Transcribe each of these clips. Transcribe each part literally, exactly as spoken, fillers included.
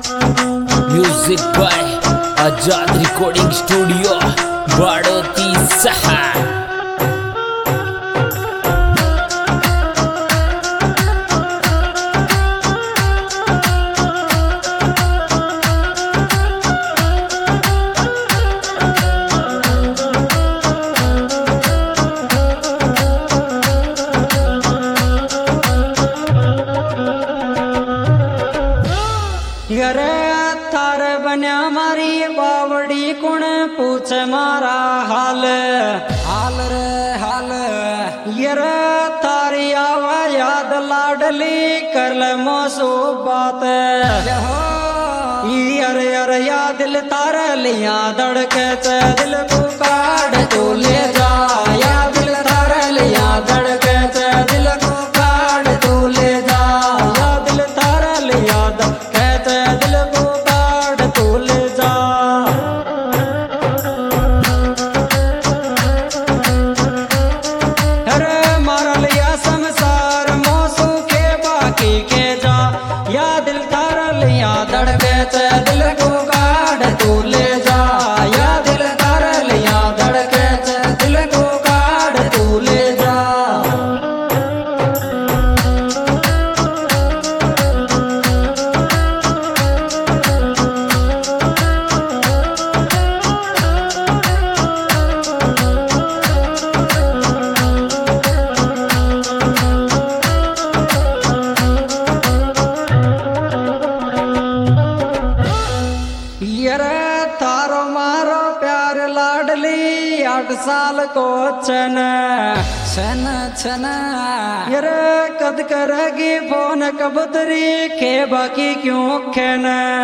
Music by Azad recording studio Badoti सहा। थार बन्या मारी बावड़ी कुण पूछ मारा हाल हाल रे हाल। यर थारी आवा याद लाडली कर ले मोसो बात। यर यर या दिल तार लिया धड़के चे दिल को काट तू ले जा। या दिल तार लिया धड़के चे दिल को काट तू ले जा। या दिल तार लिया धड़के चे दिल को काट तू ले जा। अरे मारा लिया संसार मोसू के बाकी के जा। या दिल तार लिया धड़के चे दिल को काट तू ले जा। या दिल तार लिया धड़के चे दिल को काट तू ले जा। थारो मारो प्यार लाडली आठ साल को छन छन छन। यार कद करेगी फोन कबूतरी के बाकी क्यों खेन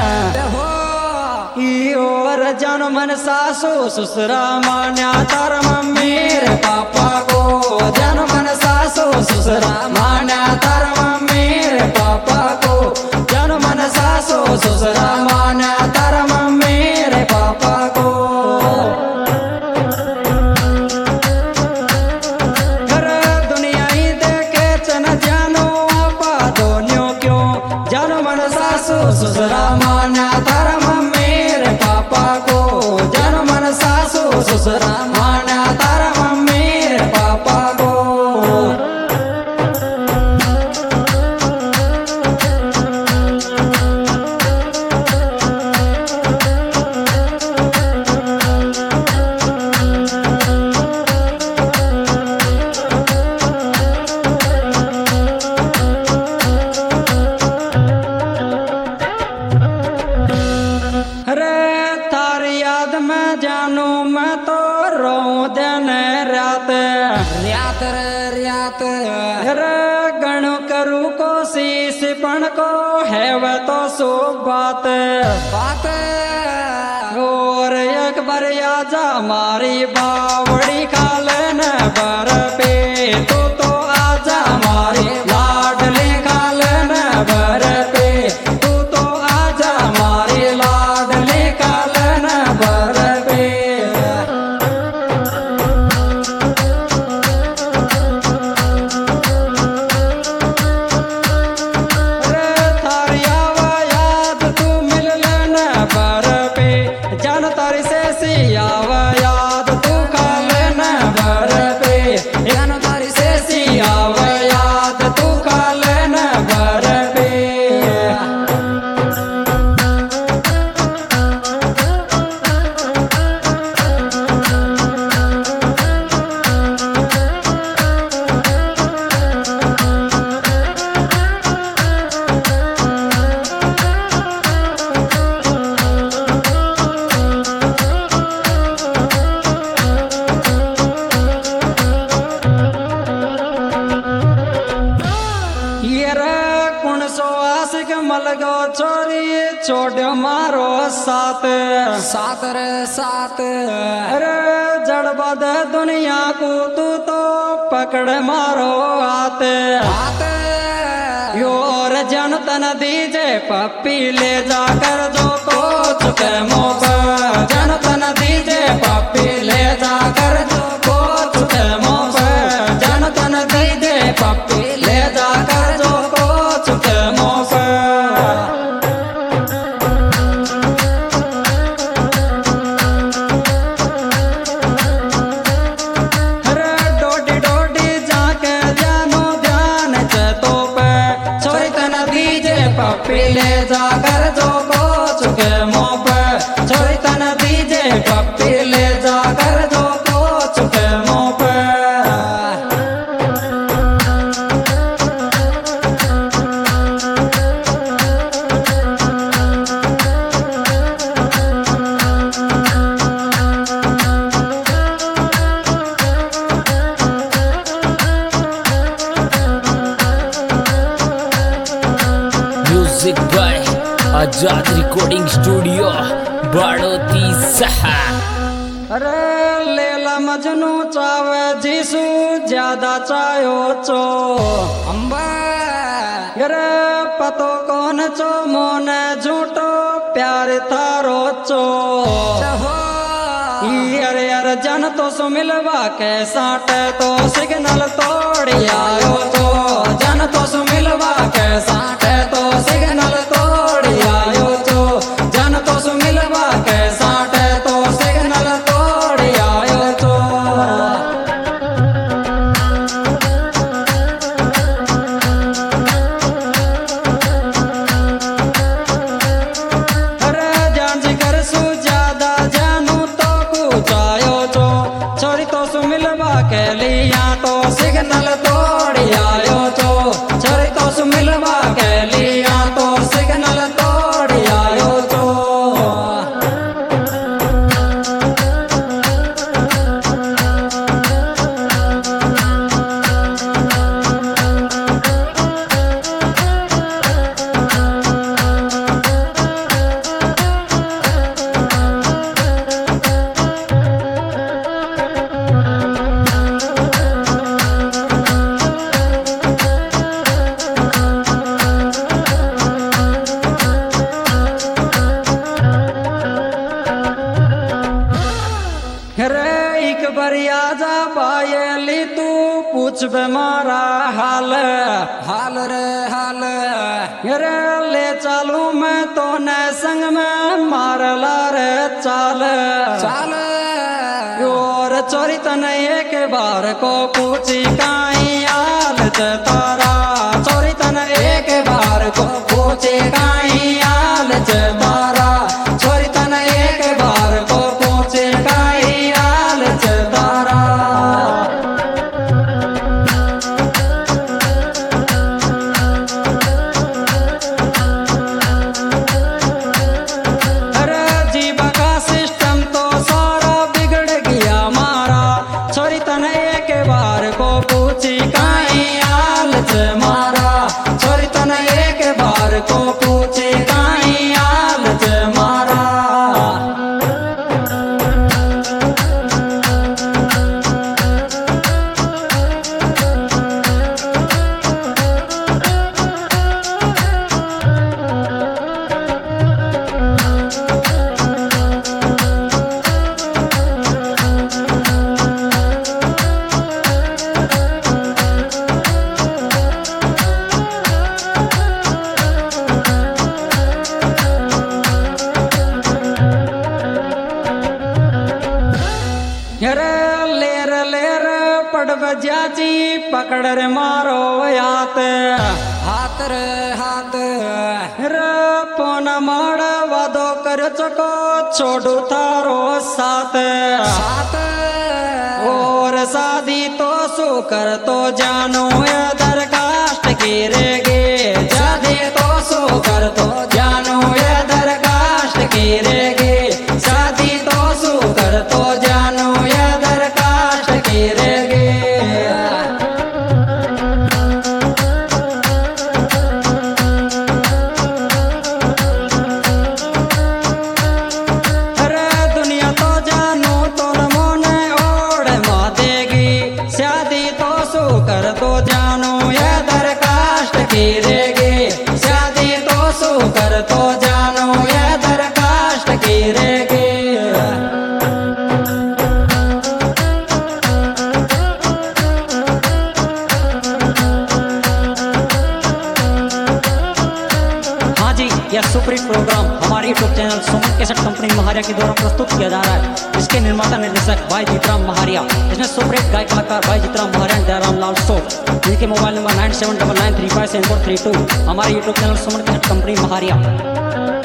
और जन मन सासू ससुरा मान्या तार मम्मी रे पापा को। जन मन सासू ससुरा मान्या तार मम्मी रे पापा को। जन मन सासू ससुरा मान्या तार मम्मी रे पापा को। घर दुनिया ही देखे चन जानो आपा दोनियों क्यों। जन मन सासू ससुरा मान्या तार मम्मी रे पापा को। जन मन सासू ससुरा मान्या तार मम्मी रे पापा को। जानू मैं तो रो दिन रात रात रे रात। रे गणु करू कोशिश पण को है वह तो सो बात बात। और एक बार आजा मारी बावड़ी खालन बर पे। तू तो आजा मारी लाडली खालन बर पे। तू तो आजा मारी लाडली खालन बर पे। जन तारी से सियावा याद तू खालन भर पे। जन तारी से सियावा याद तू खालन भर पे। मलगो छोरी छोड़ मारो साथ साथ रे साथ। अरे जड़बद दुनिया को तू तो पकड़ मारो हाथ हाथ। योर जन तन दीजे पप्पी ले जाकर जो को चुके मोब। जन तन दीजे पप्पी ले जाकर जो को चुके मोब। जन तन दीजे पप्पी ले जाकर जो को चुके मोब। ले जाकर जो को चुके मुँह पे छोरी तन दीजे पप्पी ले जाकर जो को चुके मुँह पे। Music by Azad recording studio Badoti सहा। अरे लेला मजनू चावे जीसू ज्यादा चायो चो अम्बा अरे पतो कौन चो मोने झूठो प्यार थारो चो अरे अरे जन तो सु मिलवा के साटे तो सिग्नल तोड़ी आयो तो जन तो सु मिलवा के साटे तो सिग्नल तोड़ी आयो तो जन तो सु मिलवा के साटे तो सिग्नल तोड़ी आयो तो। अरे जान जिगर सु ज्यादा जानू तो कुछ आयो तो छोरी तो सु मिलवा के लिया तो सिग्नल तोड़ी आयो तो छोरी तो सु मिलवा के लिया तो सिग्नल तोड़ी आयो तो। रे एक बरिया जा पायली तू पूछ बे मारा हाल हाल रे हाल रे ले चालू मैं तो न संग में मारला रे चाल चाल और चोरी तन एक बार को पूछी काई आल च तारा चोरी तन एक बार को पूछी काई आल च तारा चोरी तन एक बार को पूछी काई आल च तारा। अरे जीवा का सिस्टम तो सारा बिगड़ गया मारा छोरी तन एक बार को पूछी काई आल च मारा छोरी तन एक बार को पूछी काई आल च मारा। अरे लेर लेर पड़ बजाची पकड़ रे मारो यात हाथ रे हाथ रे पोन माड़ वादो कर चको छोड़ू थारो साथ साथ और शादी तो सु कर तो जानो ये दरखास्त की रेगे शादी तो सु कर तो जानो ये दरखास्त की रेगे शादी तो सु कर तो जानो ये दरखास्त की रेगे। अरे दुनिया तो जानो तो मोने ओढ़ मा देगी शादी तो सु कर तो जानो प्रोग्राम हमारे YouTube channel Suman cassette company Maharia के द्वारा प्रस्तुत किया जा रहा है। इसके निर्माता निर्देशक भाई जीतराम महारिया, इसमें सुपरहिट गायक कलाकार भाई जीतराम महारिया, जयराम लाल सो, जिनके mobile number nine seven double nine three five seven four three two. हमारे YouTube channel Suman cassette company Mahariya.